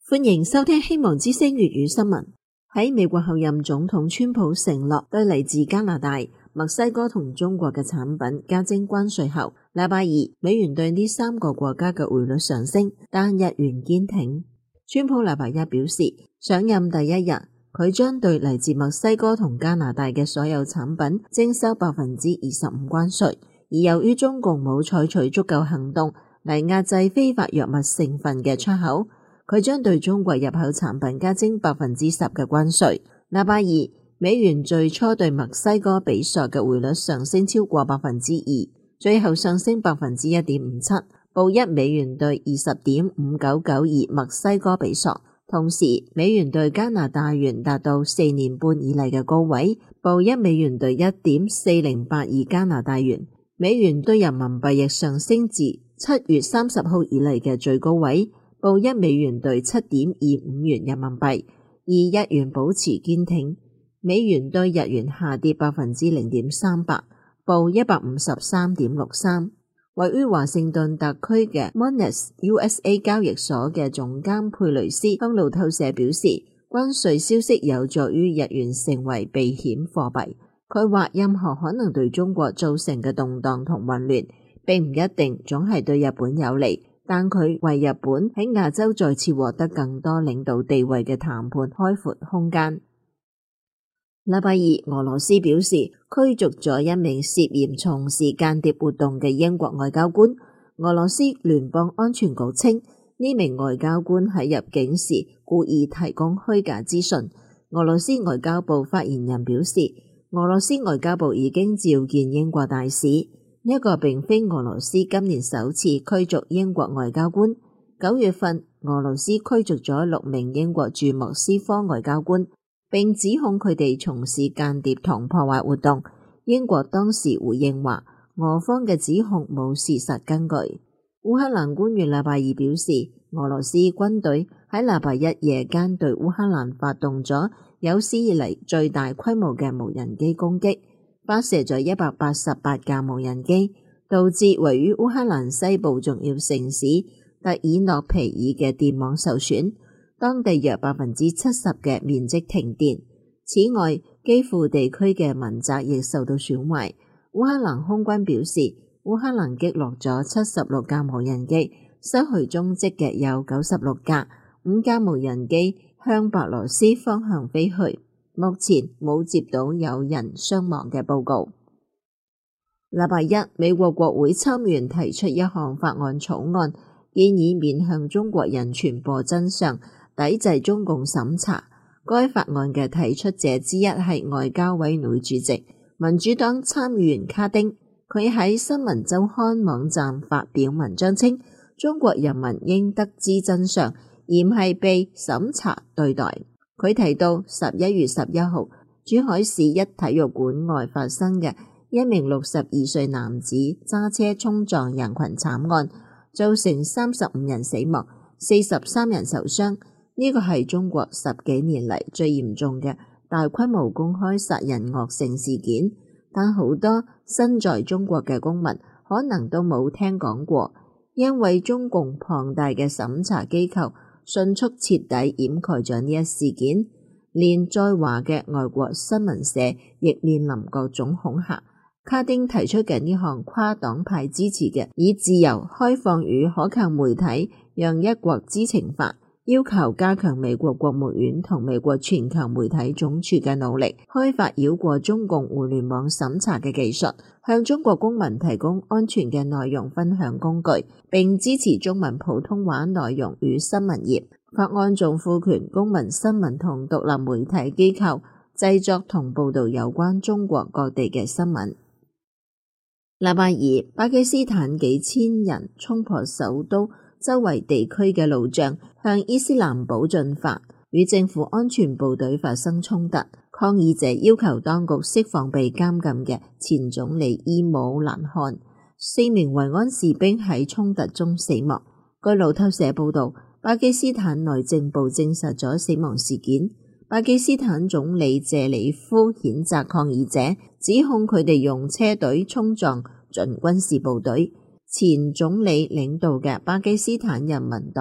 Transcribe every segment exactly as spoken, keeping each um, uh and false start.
歡迎收聽希望之聲粵語新聞。喺美國候任總統川普承諾對嚟自加拿大、墨西哥同中國嘅產品加徵關稅後，禮拜二美元對呢三個國家嘅匯率上升，但日元堅挺。川普禮拜一表示，上任第一日，佢將對嚟自墨西哥同加拿大嘅所有產品徵收百分之二十五關稅，而由於中共冇採取足夠行動嚟壓制非法藥物成分嘅出口，佢將對中國入口產品加徵百分之十嘅關稅。禮拜二，美元最初對墨西哥比索嘅匯率上升超過百分之二，最後上升百分之一點五七，報一美元對二十點五九九二墨西哥比索。同時，美元對加拿大元達到四年半以嚟嘅高位，報一美元對一點四零八二加拿大元。美元對人民幣亦上升至七月三十號以嚟嘅最高位，報一美元兌七點二五元人民幣，而日元保持堅挺，美元兌日元下跌百分之零點三八，報一百五十三點六三。位於華盛頓特區嘅 Monex U S A 交易所嘅總監佩雷斯向路透社表示，關稅消息有助於日元成為避險貨幣。佢話任何可能對中國造成嘅動盪同混亂，並唔一定總係對日本有利。但佢為日本喺亞洲再次獲得更多領導地位嘅談判開闊空間。禮拜二，俄羅斯表示驅逐咗一名涉嫌從事間諜活動嘅英國外交官。俄羅斯聯邦安全局稱，呢名外交官喺入境時故意提供虛假資訊。俄羅斯外交部發言人表示，俄羅斯外交部已經召見英國大使。呢一個並非俄羅斯今年首次驅逐英國外交官。九月份，俄羅斯驅逐咗六名英國駐莫斯科外交官，並指控佢哋從事間諜同破壞活動。英國當時回應話，俄方嘅指控冇事實根據。烏克蘭官員禮拜二表示，俄羅斯軍隊喺禮拜一夜間對烏克蘭發動咗有史以嚟最大規模嘅無人機攻擊，發射咗一百八十八架無人機，導致位於烏克蘭西部重要城市特爾諾皮爾嘅電網受損，當地約百分之七十嘅面積停電。此外，基輔地區嘅民宅亦受到損壞。烏克蘭空軍表示，烏克蘭擊落咗七十六架無人機，失去蹤跡嘅有九十六架，五架無人機向白羅斯方向飛去。目前冇接到有人傷亡嘅報告。禮拜一，美國國會參議員提出一項法案草案，建議面向中國人傳播真相，抵制中共審查。該法案嘅提出者之一係外交委員會主席、民主黨參議員卡丁。佢喺新聞週刊網站發表文章稱，中國人民應得知真相，而唔係被審查對待。佢提到十一月十一號珠海市一體育館外發生嘅一名六十二歲男子揸車衝撞人群慘案，造成三十五人死亡、四十三人受傷。呢個係中國十幾年嚟最嚴重嘅大規模公開殺人惡性事件，但好多身在中國嘅公民可能都冇聽講過，因為中共龐大嘅審查機構迅速徹底掩蓋咗呢一事件，連在華嘅外國新聞社亦面臨各種恐嚇。卡丁提出嘅呢項跨黨派支持嘅以自由、開放與可靠媒體讓一國知情法，要求加強美國國務院同美國全球媒體總署嘅努力，開發繞過中共互聯網審查嘅技術，向中國公民提供安全嘅內容分享工具，並支持中文普通話內容與新聞業。法案仲賦權公民新聞同獨立媒體機構製作同報導有關中國各地嘅新聞。禮拜二，巴基斯坦幾千人衝破首都周圍地區嘅路障，向伊斯蘭堡進發，與政府安全部隊發生衝突。抗議者要求當局釋放被監禁嘅前總理伊姆蘭汗。四名維安士兵喺衝突中死亡。據路透社報道，巴基斯坦內政部證實咗死亡事件。巴基斯坦總理謝里夫譴責抗議者，指控佢哋用車隊衝撞準軍事部隊。前總理領導嘅巴基斯坦人民黨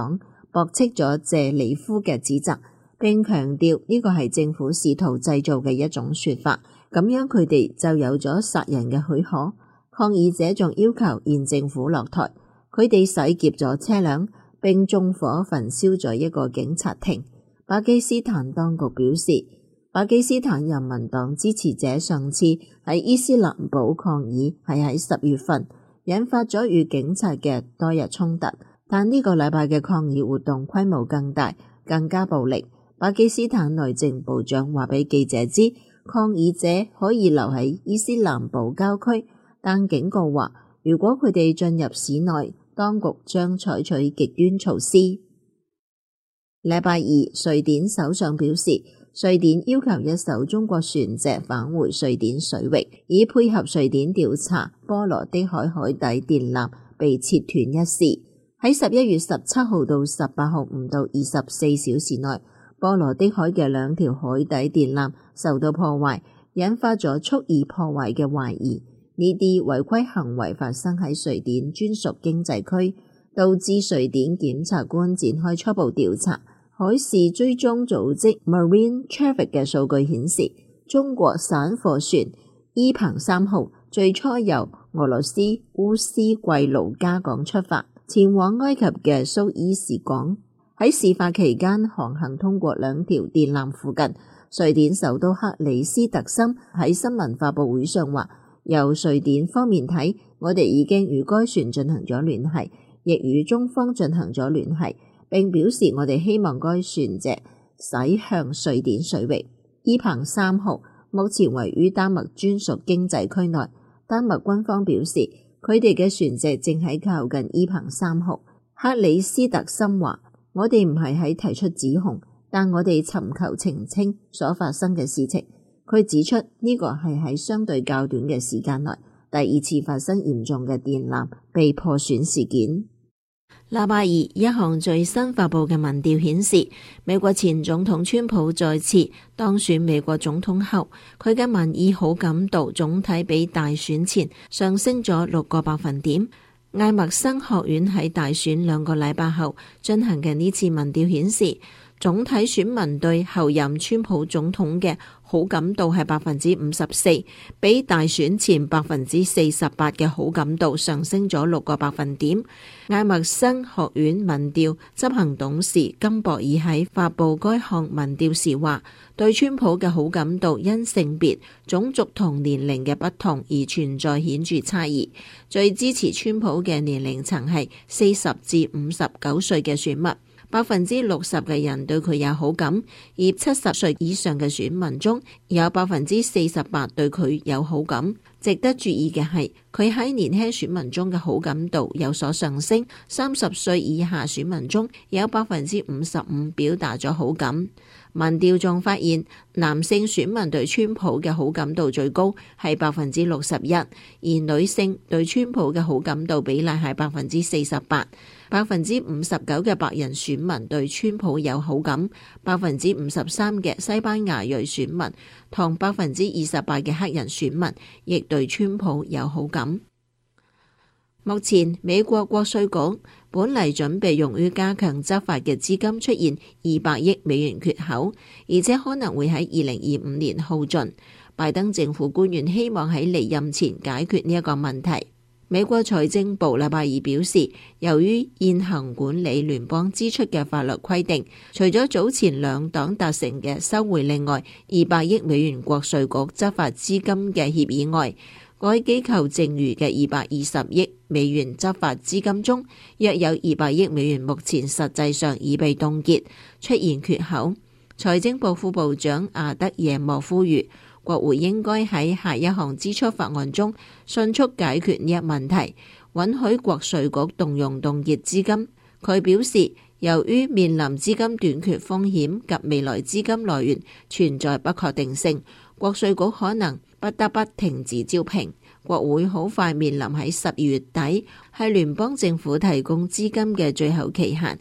駁斥咗謝里夫嘅指責，並強調呢個係政府試圖製造嘅一種說法，咁樣佢哋就有咗殺人嘅許可。抗議者仲要求現政府落台，佢哋洗劫咗車輛，並縱火焚燒咗一個警察亭。巴基斯坦當局表示，巴基斯坦人民黨支持者上次喺伊斯蘭堡抗議係喺十月份，引發咗與警察嘅多日衝突，但呢個禮拜嘅抗議活動規模更大，更加暴力。巴基斯坦內政部長話俾記者知，抗議者可以留喺伊斯蘭堡郊區，但警告話，如果佢哋進入市內，當局將採取極端措施。禮拜二，瑞典首相表示，瑞典要求一艘中國船隻返回瑞典水域，以配合瑞典調查波羅的海海底電纜被切斷一事。喺十一月十七號到十八號唔到二十四小時內，波羅的海嘅兩條海底電纜受到破壞，引發咗蓄意破壞嘅懷疑。呢啲違規行為發生喺瑞典專屬經濟區，導致瑞典檢察官展開初步調查。海事追蹤組織 Marine Traffic 嘅數據顯示，中國散貨船伊鵬三號最初由俄羅斯烏斯季盧加港出發，前往埃及嘅蘇伊士港。喺事發期間航行通過兩條電纜附近。瑞典首都克里斯特森喺新聞發佈會上話，由瑞典方面睇，我哋已經與該船進行咗聯繫，亦與中方進行咗聯繫，並表示我哋希望該船隻駛向瑞典水域。伊鵬三號目前位於丹麥專屬經濟區內，丹麥軍方表示佢哋嘅船隻正喺靠近伊鵬三號。克里斯特森話，我哋唔係喺提出指控，但我哋尋求澄清所發生嘅事情。佢指出呢個係喺相對較短嘅時間內第二次發生嚴重嘅電纜被破損事件。禮拜二，一項最新發佈嘅民調顯示，美國前總統川普再次當選美國總統後，佢嘅民意好感度總體比大選前上升咗六個百分點。艾默生學院喺大選兩個禮拜後進行嘅呢次民調顯示，總體選民對後任川普總統嘅好感度係百分之五十四，比大選前百分之四十八嘅好感度上升咗六個百分點。艾默生學院民調執行董事金博爾喺發佈該項民調時話，對川普嘅好感度因性別、種族同年齡嘅不同而存在顯著差異。最支持川普嘅年齡層係四十至五十九歲嘅選民。百分之六十嘅人對佢有好感，而七十歲以上嘅選民中有百分之四十八對佢有好感。值得注意嘅係，佢喺年輕選民中嘅好感度有所上升，三十歲以下選民中有百分之五十五表達咗好感。民調仲發現，男性選民對川普嘅好感度最高係百分之六十一，而女性對川普嘅好感度比例係百分之四十八。百分之五十九嘅白人選民對川普有好感，百分之五十三嘅西班牙裔選民同百分之二十八嘅黑人選民亦對川普有好感。目前美國國稅局本嚟準備用於加強執法嘅資金出現二百億美元缺口，而且可能會喺二零二五年耗盡。拜登政府官員希望喺離任前解決呢一個問題。美國財政部禮拜二表示，由於現行管理聯邦支出嘅法律規定，除咗早前兩黨達成嘅收回另外二百億美元國稅局執法資金嘅協議外，該機構剩餘嘅二百二十億美元執法資金中，約有二百億美元目前實際上已被凍結，出現缺口。財政部副部長阿德耶莫呼籲，國會應該喺下一項支出法案中迅速解決呢一問題，允許國稅局動用凍結資金。佢表示，由於面臨資金短缺風險及未來資金來源存在不確定性，國稅局可能不得不停止招聘。國會好快面臨喺十二月底係聯邦政府提供資金嘅最後期限。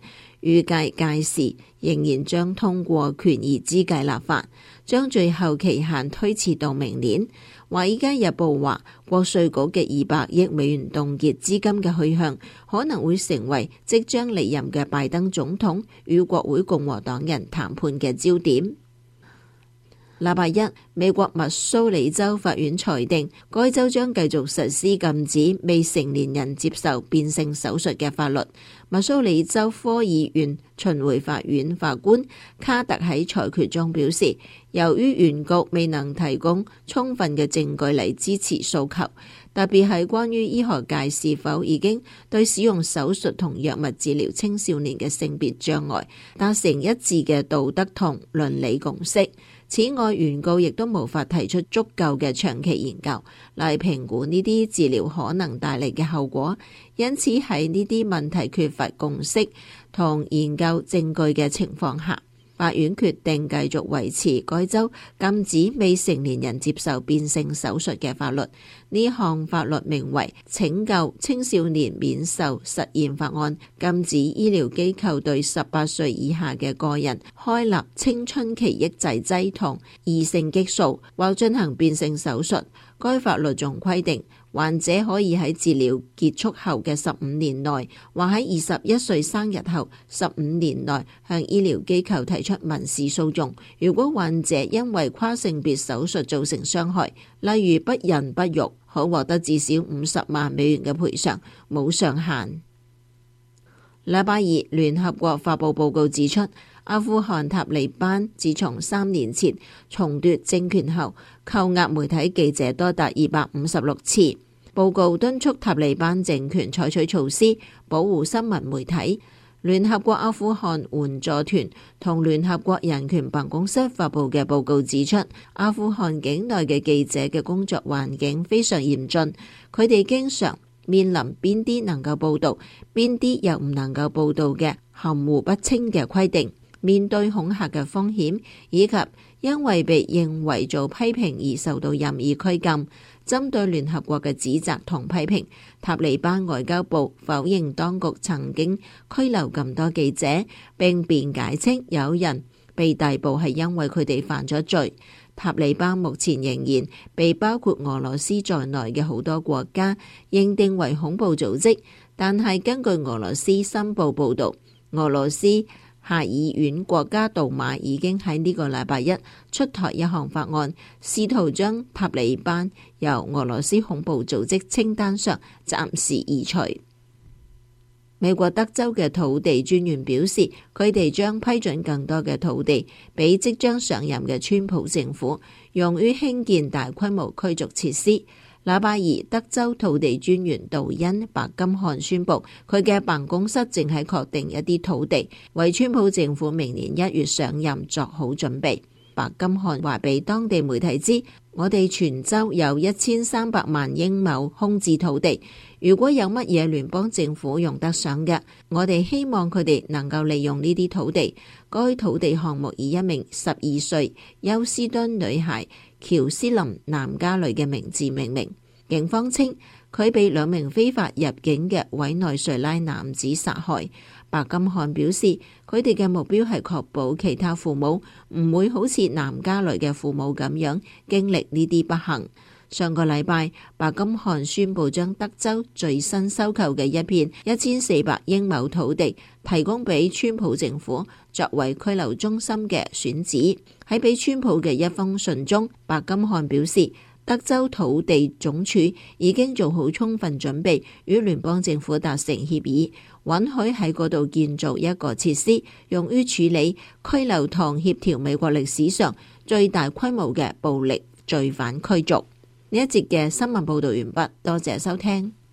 預計屆時仍然將通過權宜之計立法，將最後期限推遲到明年。華爾街日報話，國稅局嘅二百億美元凍結資金嘅去向，可能會成為即將離任嘅拜登總統與國會共和黨人談判嘅焦點。禮拜一，美國密蘇里州法院裁定，該州將繼續實施禁止未成年人接受變性手術嘅法律。密蘇里州科議院巡迴法院法官卡特喺裁決中表示，由於原告未能提供充分嘅證據嚟支持訴求，特別係關於醫學界是否已經對使用手術同藥物治療青少年嘅性別障礙達成一致嘅道德同倫理共識。此外，原告亦都無法提出足夠嘅長期研究嚟評估呢啲治療可能帶嚟嘅後果，因此喺呢啲問題缺乏共識同研究證據嘅情況下，法院決定繼續維持該州禁止未成年人接受變性手術嘅法律。呢項法律名為《拯救青少年免受實驗法案》，禁止醫療機構對十八歲以下嘅個人開立青春期抑制劑同異性激素或進行變性手術。該法律仲規定，患者可以喺治療結束後嘅十五年內，或喺二十一歲生日後十五年內向醫療機構提出民事訴訟。如果患者因為跨性別手術造成傷害，例如不孕不育，可獲得至少五十萬美元嘅賠償，冇上限。禮拜二，聯合國發佈報告指出，阿富汗塔利班自從三年前重奪政權後，扣押媒體記者多達二百五十六次。報告敦促塔利班政權採取措施保護新聞媒體。聯合國阿富汗援助團同聯合國人權辦公室發佈嘅報告指出，阿富汗境內嘅記者嘅工作環境非常嚴峻，佢哋經常面臨邊啲能夠報道，邊啲又唔能夠報道嘅含糊不清嘅規定，面對恐嚇嘅風險，以及因為被認為做批評而受到任意拘禁。針對聯合國嘅指責同批評，塔利班外交部否認當局曾經拘留咁多記者，並辯解稱有人被逮捕係因為佢哋犯咗罪。塔利班目前仍然被包括俄羅斯在內嘅好多國家認定為恐怖組織，但係根據俄羅斯新報報導，俄羅斯下議院國家杜馬已經喺呢個禮拜一出台一項法案，試圖將塔利班由俄羅斯恐怖組織清單上暫時移除。美國德州嘅土地專員表示，佢哋將批准更多嘅土地俾即將上任嘅川普政府，用於興建大規模驅逐設施。禮拜二，德州土地專員杜恩·白金漢宣布，佢嘅辦公室正喺確定一啲土地，為川普政府明年一月上任作好準備。白金漢話俾當地媒體知，我哋全州有一千三百萬英畝空置土地，如果有乜嘢聯邦政府用得上嘅，我哋希望佢哋能夠利用呢啲土地。該土地項目以一名十二歲休斯敦女孩喬斯林南加雷嘅名字命名。警方稱佢被兩名非法入境嘅委內瑞拉男子殺害。白金漢表示，佢哋嘅目標係確保其他父母唔會好似南加雷嘅父母咁樣經歷呢啲不幸。上個禮拜，白金漢宣布將德州最新收購嘅一片一千四百英畝土地提供俾川普政府作為拘留中心嘅選址。喺俾川普嘅一封信中，白金漢表示，德州土地總署已經做好充分準備，與聯邦政府達成協議，允許喺嗰度建造一個設施，用於處理拘留同協調美國歷史上最大規模嘅暴力罪犯驅逐。呢一節嘅新聞報道完畢，多謝收聽。